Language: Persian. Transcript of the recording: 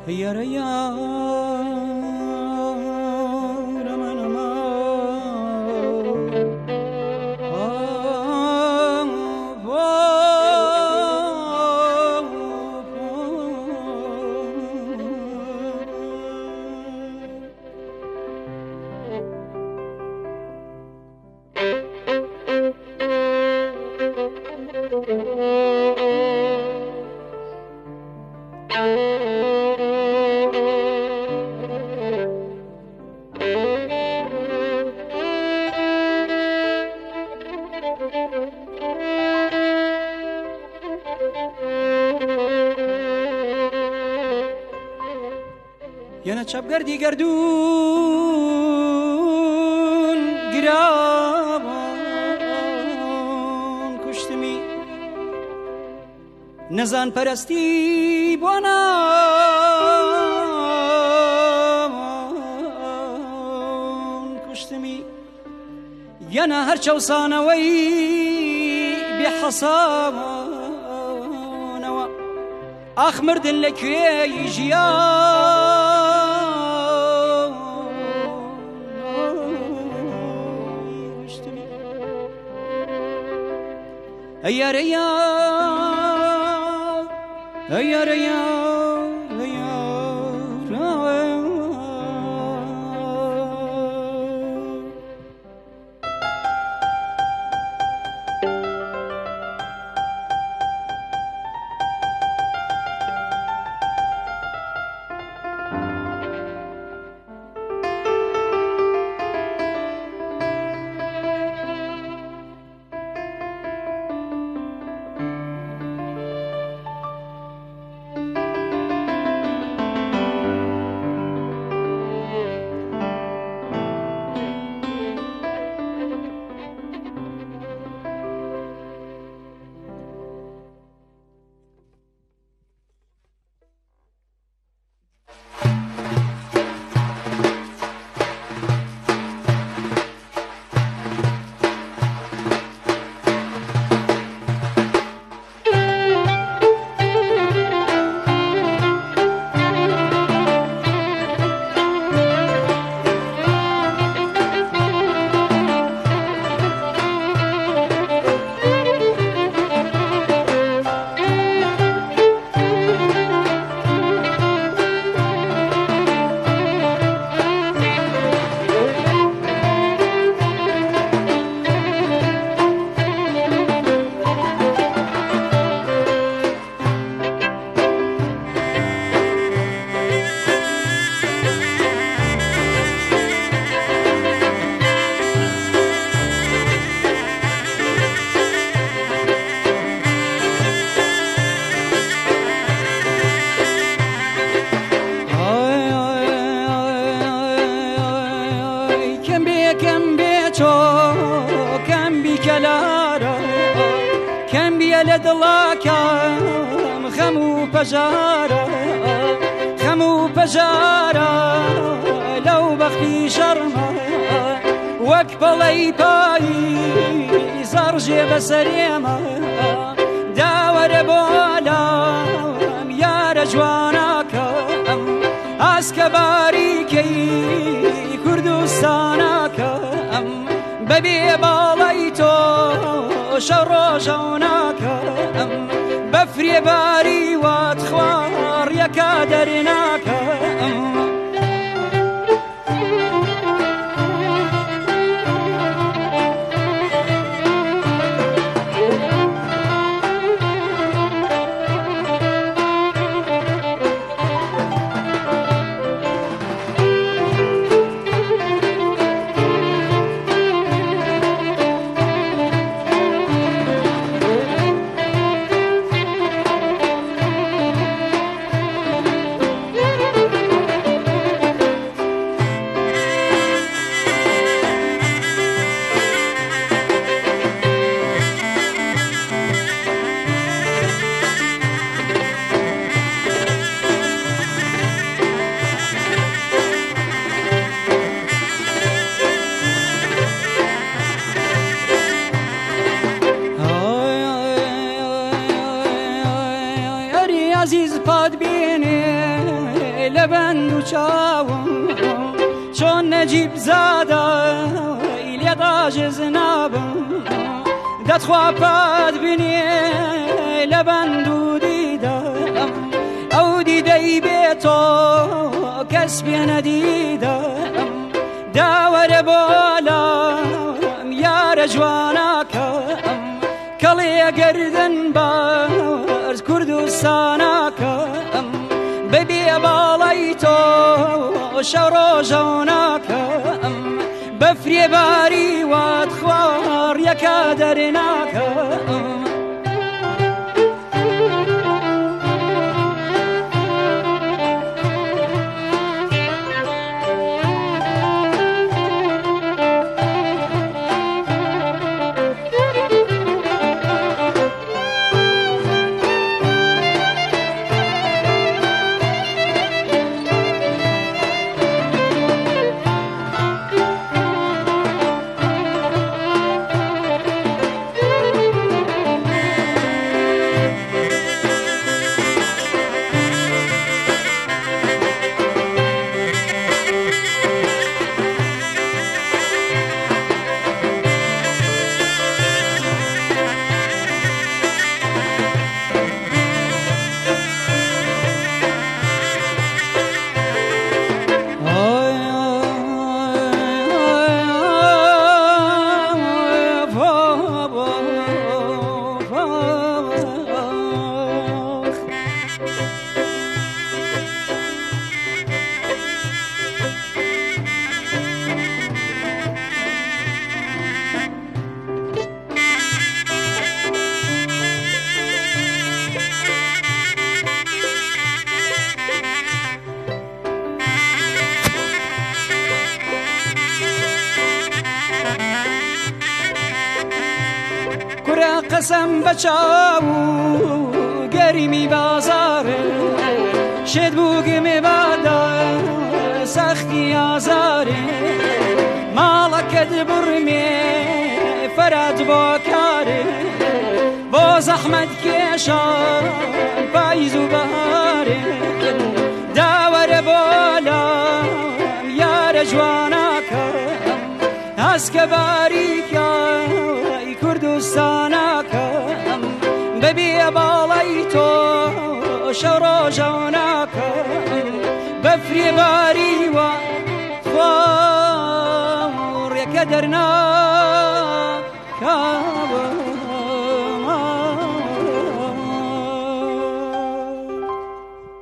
yara yara manama yana çapgardi gerdun giravan kuştumi nezan peresti bana kuştumi yana her çavsana ve bihasaba أخمر دلك يجيا هيا ريا هيا ريا دڵاکەم خەم و پەژارە خەم و پەژارە لەو بەختی شەڕمە وەک بەڵەی پایی زەڕژێ بەسەرێمە داوەرە بۆ لام یارە جوانەکەم ئاسکە باریکەی کوردستانەکەم بەبێ باڵەی تۆ شەو ڕۆژەوناکەم بەفرێ باری وات خوارڕیەکە دەرێناکەم لبند و چاوم چون نجیب زاده ایلی داجز نابم دتخوا پاد بینی لبند و دیدم او دیدی بیتو کس بی ندیدم داور بالام یار جواناکم کلی گردن باز کردستاناکم ببی بالای تو شورو جوناکم بفری باری واد خوار یکا درناکم قسم بچاو گریمی بازاره شد بوگمی بادا سختی آزاره مالکت برمی فرد با کاره با زحمت کشان پاییز و بهاره داور بالا یار جواناکم از که باریکای کردستاناکم ببی بالای تو شورو جوناکم بفری باری و خوار یک درنا